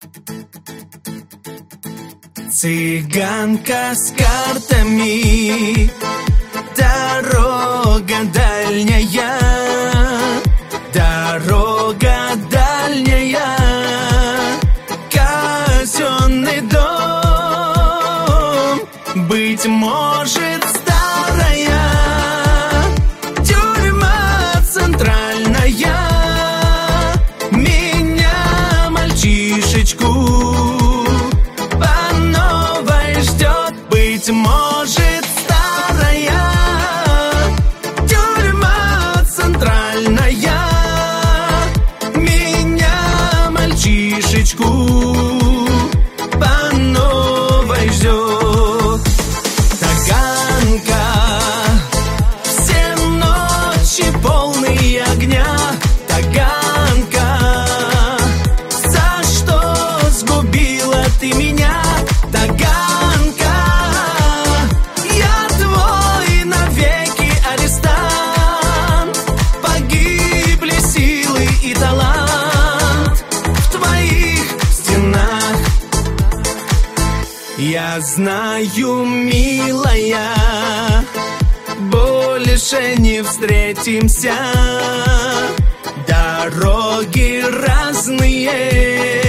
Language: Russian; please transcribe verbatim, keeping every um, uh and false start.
Цыганка с картами, дорога дальняя, дорога дальняя, казенный дом, быть может, старая тюрьма центральная, меня, мальчишечку, быть может, старая тюрьма центральная меня, мальчишечку, по новой ждет. Таганка, все ночи полные огня. Таганка, за что сгубила ты меня? Таганка, я знаю, милая, больше не встретимся. Дороги разные,